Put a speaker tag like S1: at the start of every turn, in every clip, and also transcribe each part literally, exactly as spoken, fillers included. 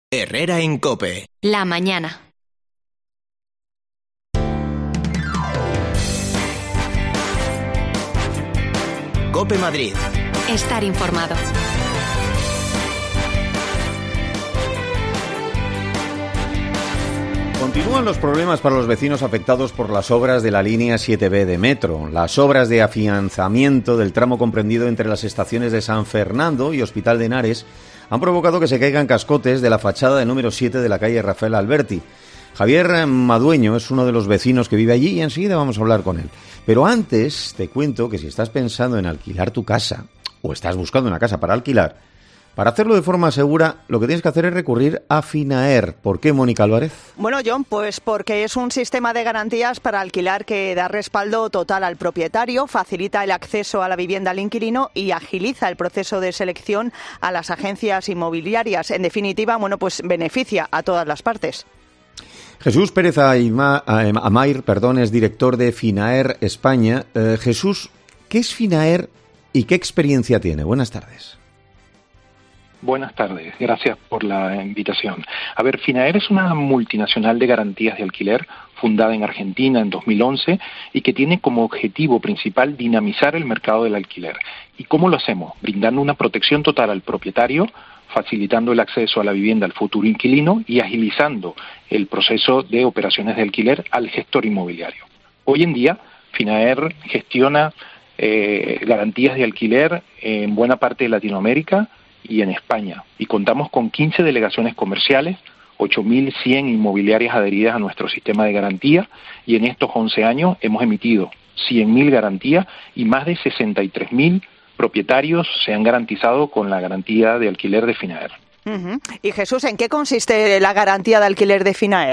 S1: Herrera en COPE.
S2: La mañana.
S1: COPE Madrid.
S2: Estar informado.
S3: Continúan los problemas para los vecinos afectados por las obras de la línea siete be de metro. Las obras de afianzamiento del tramo comprendido entre las estaciones de San Fernando y Hospital de Henares han provocado que se caigan cascotes de la fachada del número siete de la calle Rafael Alberti. Javier Madueño es uno de los vecinos que vive allí y enseguida vamos a hablar con él. Pero antes te cuento que si estás pensando en alquilar tu casa o estás buscando una casa para alquilar, para hacerlo de forma segura, lo que tienes que hacer es recurrir a Finaer. ¿Por qué, Mónica Álvarez?
S4: Bueno, John, pues porque es un sistema de garantías para alquilar que da respaldo total al propietario, facilita el acceso a la vivienda al inquilino y agiliza el proceso de selección a las agencias inmobiliarias. En definitiva, bueno, pues beneficia a todas las partes.
S3: Jesús Pérez Amair, perdón, es director de Finaer España. Eh, Jesús, ¿qué es Finaer y qué experiencia tiene? Buenas tardes.
S5: Buenas tardes, gracias por la invitación. A ver, Finaer es una multinacional de garantías de alquiler fundada en Argentina en dos mil once y que tiene como objetivo principal dinamizar el mercado del alquiler. ¿Y cómo lo hacemos? Brindando una protección total al propietario, facilitando el acceso a la vivienda al futuro inquilino y agilizando el proceso de operaciones de alquiler al gestor inmobiliario. Hoy en día, Finaer gestiona eh, garantías de alquiler en buena parte de Latinoamérica y en España, y contamos con quince delegaciones comerciales, ocho mil cien inmobiliarias adheridas a nuestro sistema de garantía, y en estos once años hemos emitido cien mil garantías y más de sesenta y tres mil propietarios se han garantizado con la garantía de alquiler de Finaer.
S4: Uh-huh. Y Jesús, ¿en qué consiste la garantía de alquiler de Finaer?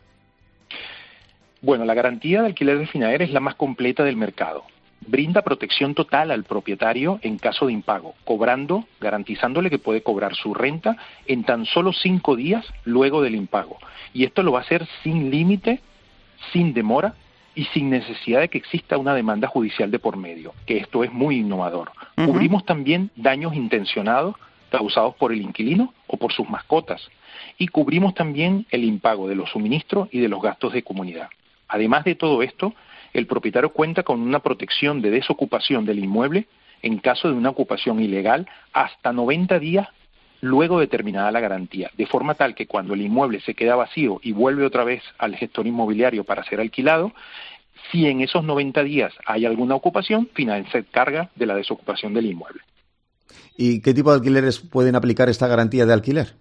S5: Bueno, la garantía de alquiler de Finaer es la más completa del mercado. Brinda protección total al propietario en caso de impago, cobrando, garantizándole que puede cobrar su renta en tan solo cinco días luego del impago. Y esto lo va a hacer sin límite, sin demora y sin necesidad de que exista una demanda judicial de por medio, que esto es muy innovador. Uh-huh. Cubrimos también daños intencionados causados por el inquilino o por sus mascotas. Y cubrimos también el impago de los suministros y de los gastos de comunidad. Además de todo esto, el propietario cuenta con una protección de desocupación del inmueble en caso de una ocupación ilegal hasta noventa días luego de terminada la garantía, de forma tal que cuando el inmueble se queda vacío y vuelve otra vez al gestor inmobiliario para ser alquilado, si en esos noventa días hay alguna ocupación, Finaer se encarga de la desocupación del inmueble.
S3: ¿Y qué tipo de alquileres pueden aplicar esta garantía de alquiler?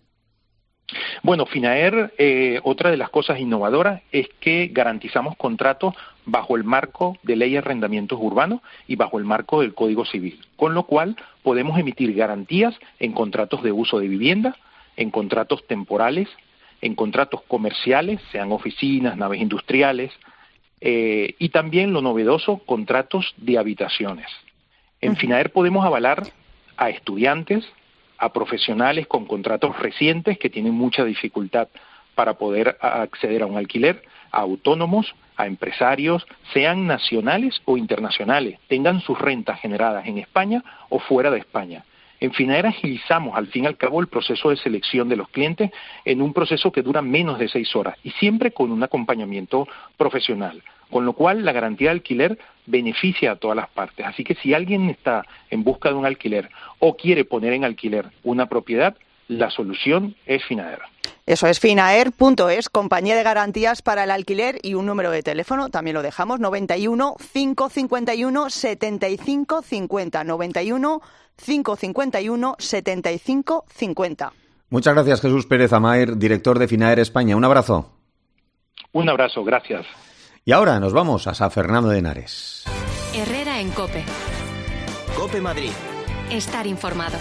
S5: Bueno, Finaer, eh, otra de las cosas innovadoras es que garantizamos contratos bajo el marco de ley de arrendamientos urbanos y bajo el marco del Código Civil, con lo cual podemos emitir garantías en contratos de uso de vivienda, en contratos temporales, en contratos comerciales, sean oficinas, naves industriales, eh, y también lo novedoso, contratos de habitaciones. En Finaer podemos avalar a estudiantes, a profesionales con contratos recientes que tienen mucha dificultad para poder acceder a un alquiler, a autónomos, a empresarios, sean nacionales o internacionales, tengan sus rentas generadas en España o fuera de España. En Finaer agilizamos al fin y al cabo el proceso de selección de los clientes en un proceso que dura menos de seis horas y siempre con un acompañamiento profesional, con lo cual la garantía de alquiler beneficia a todas las partes. Así que si alguien está en busca de un alquiler o quiere poner en alquiler una propiedad, la solución es Finaer.
S4: Eso es Finaer punto es, compañía de garantías para el alquiler, y un número de teléfono, también lo dejamos, noventa y uno, cinco cincuenta y uno, setenta y cinco cincuenta, noventa y uno, cinco cincuenta y uno, setenta y cinco cincuenta.
S3: Muchas gracias, Jesús Pérez Amair, director de Finaer España. Un abrazo.
S5: Un abrazo, gracias.
S3: Y ahora nos vamos a San Fernando de Henares.
S2: Herrera en COPE.
S1: COPE Madrid.
S2: Estar informado.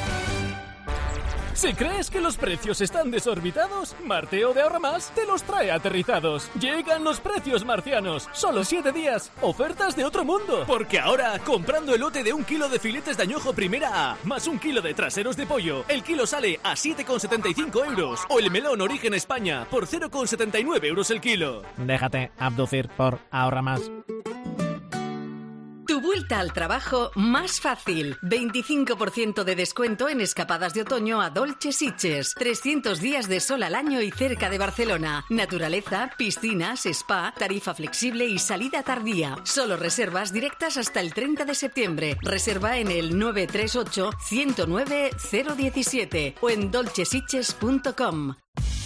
S6: Si crees que los precios están desorbitados, Marteo de Ahorra Más te los trae aterrizados. Llegan los precios marcianos. Solo siete días. Ofertas de otro mundo. Porque ahora, comprando el lote de un kilo de filetes de añojo primera A, más un kilo de traseros de pollo, el kilo sale a siete con setenta y cinco euros. O el melón Origen España por cero con setenta y nueve euros el kilo.
S7: Déjate abducir por Ahorra Más.
S8: Tu
S7: vuelta al trabajo más fácil. veinticinco por ciento de descuento en escapadas de otoño a Dolce Sitges. trescientos días de sol al año y cerca de Barcelona. Naturaleza, piscinas, spa, tarifa flexible y salida tardía. Solo reservas directas hasta el treinta de septiembre. Reserva en el nueve tres ocho, uno cero nueve, cero uno siete o en dolce sitges punto com.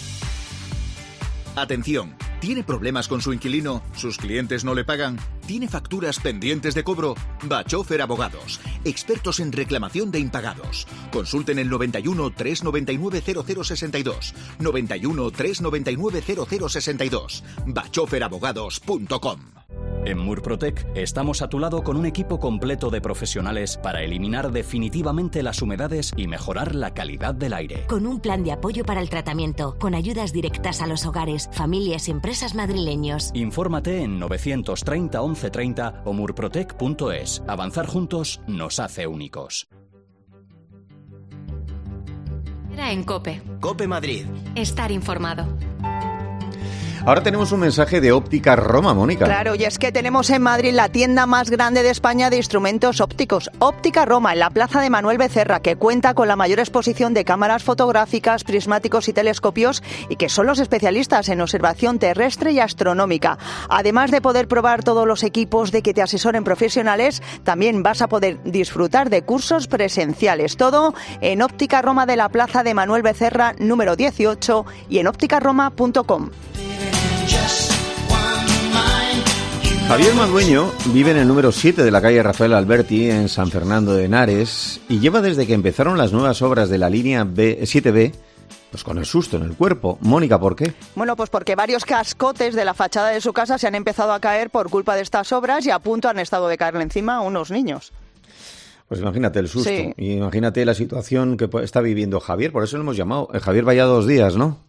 S8: Atención, ¿tiene problemas con su inquilino? ¿Sus clientes no le pagan? ¿Tiene facturas pendientes de cobro? Bachofer Abogados, expertos en reclamación de impagados. Consulten el noventa y uno, trescientos noventa y nueve, cero cero sesenta y dos, noventa y uno, trescientos noventa y nueve, cero cero sesenta y dos, bachofer abogados punto com.
S9: En Murprotec estamos a tu lado con un equipo completo de profesionales para eliminar definitivamente las humedades y mejorar la calidad del aire.
S10: Con un plan de apoyo para el tratamiento, con ayudas directas a los hogares, familias y empresas madrileños.
S9: Infórmate en novecientos treinta, once treinta o murprotec punto es. Avanzar juntos nos hace únicos.
S2: Era en COPE.
S1: COPE Madrid.
S2: Estar informado.
S3: Ahora tenemos un mensaje de Óptica Roma, Mónica.
S4: Claro, y es que tenemos en Madrid la tienda más grande de España de instrumentos ópticos, Óptica Roma, en la plaza de Manuel Becerra, que cuenta con la mayor exposición de cámaras fotográficas, prismáticos y telescopios, y que son los especialistas en observación terrestre y astronómica. Además de poder probar todos los equipos de que te asesoren profesionales, también vas a poder disfrutar de cursos presenciales. Todo en Óptica Roma de la plaza de Manuel Becerra, número dieciocho, y en óptica roma punto com.
S3: Javier Madueño vive en el número siete de la calle Rafael Alberti, en San Fernando de Henares, y lleva desde que empezaron las nuevas obras de la línea B, siete B, pues con el susto en el cuerpo. Mónica, ¿por qué?
S4: Bueno, pues porque varios cascotes de la fachada de su casa se han empezado a caer por culpa de estas obras y a punto han estado de caerle encima a unos niños.
S3: Pues imagínate el susto,
S4: Sí.
S3: y imagínate la situación que está viviendo Javier, por eso lo hemos llamado. Eh, Javier, vaya dos días, ¿no?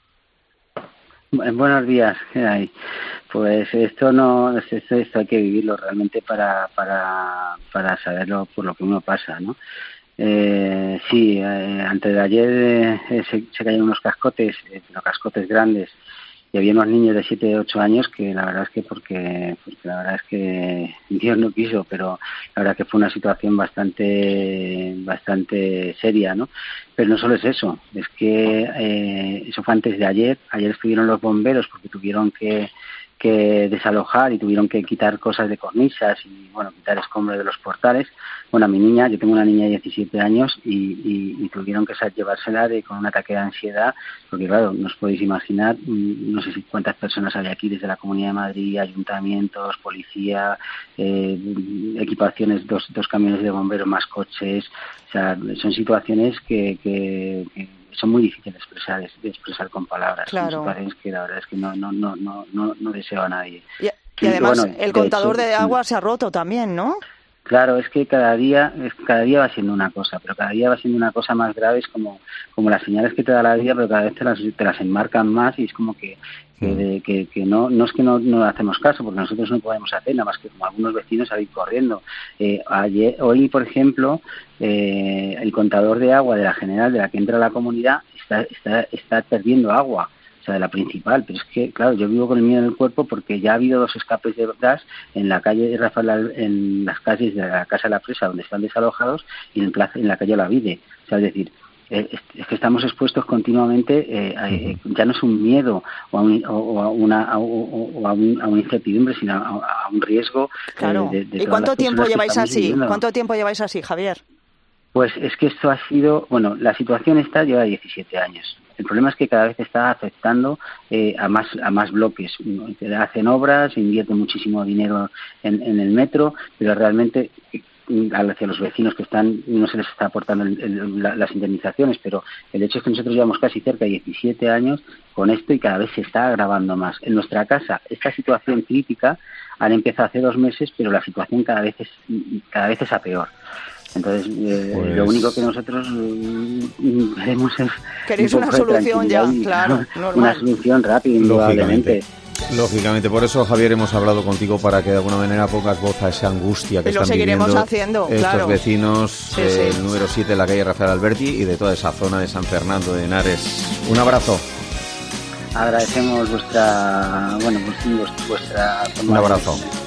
S11: Buenos días, ¿qué hay? Pues esto no, esto, esto hay que vivirlo realmente para para para saberlo por lo que uno pasa, ¿no? Eh, sí, eh, antes de ayer eh, se, se cayeron unos cascotes, eh, unos cascotes grandes, y había unos niños de siete, ocho años que la verdad es que porque, porque la verdad es que Dios no quiso, pero la verdad que fue una situación bastante bastante seria, ¿no? Pero no solo es eso, es que eh, eso fue antes de ayer. Ayer estuvieron los bomberos porque tuvieron que que desalojar y tuvieron que quitar cosas de cornisas y, bueno, quitar escombros de los portales. Bueno, a mi niña, yo tengo una niña de diecisiete años y, y, y tuvieron que llevársela de, con un ataque de ansiedad, porque claro, no os podéis imaginar, no sé si cuántas personas hay aquí desde la Comunidad de Madrid, ayuntamientos, policía, eh, equipaciones, dos, dos camiones de bomberos más coches. O sea, son situaciones que, que, que son muy difíciles de expresar, de expresar con palabras.
S4: Claro.
S11: Son situaciones que la verdad es que no no no no no, no deseo a nadie.
S4: Y, y además
S11: bueno,
S4: el
S11: de
S4: contador
S11: hecho,
S4: de agua se ha roto también, ¿no?
S11: Claro, es que cada día es, cada día va siendo una cosa, pero cada día va siendo una cosa más grave, es como como las señales que te da la vida, pero cada vez te las, te las enmarcan más y es como que que, de, que, que no no es que no, no hacemos caso, porque nosotros no podemos hacer nada más que como algunos vecinos a ir corriendo. Eh, ayer, hoy, por ejemplo, eh, el contador de agua de la general, de la que entra a la comunidad, está está está perdiendo agua. O sea, de la principal, pero es que, claro, yo vivo con el miedo en el cuerpo porque ya ha habido dos escapes de gas en la calle Rafael, en las calles de la Casa de la Presa, donde están desalojados, y en, plaza, en la calle Olavide. O sea, es decir, eh, es que estamos expuestos continuamente, eh, a, eh, ya no es un miedo o a, un, o a una a, o a, un, a una incertidumbre, sino a, a un riesgo.
S4: Claro.
S11: Eh, de, de
S4: ¿Y cuánto tiempo lleváis así?
S11: Viviendo.
S4: ¿Cuánto tiempo lleváis así, Javier?
S11: Pues es que esto ha sido, bueno, la situación esta lleva diecisiete años. El problema es que cada vez está afectando eh, a más a más bloques. Hacen obras, invierten muchísimo dinero en, en el metro, pero realmente hacia los vecinos que están no se les está aportando el, el, la, las indemnizaciones, pero el hecho es que nosotros llevamos casi cerca de diecisiete años con esto y cada vez se está agravando más. En nuestra casa, esta situación crítica han empezado hace dos meses, pero la situación cada vez es cada vez es a peor. Entonces, eh, pues... lo único que nosotros eh, queremos es...
S4: Queréis un una solución ya, y, claro, normal.
S11: Una solución rápida, indudablemente.
S3: Lógicamente, por eso, Javier, hemos hablado contigo para que de alguna manera pongas voz a esa angustia que
S4: y lo
S3: están
S4: seguiremos
S3: viviendo
S4: haciendo,
S3: estos
S4: claro.
S3: vecinos
S4: sí,
S3: del
S4: sí.
S3: número siete de la calle Rafael Alberti y de toda esa zona de San Fernando de Henares. Un abrazo.
S11: Agradecemos vuestra... bueno, vuestra...
S3: Un abrazo.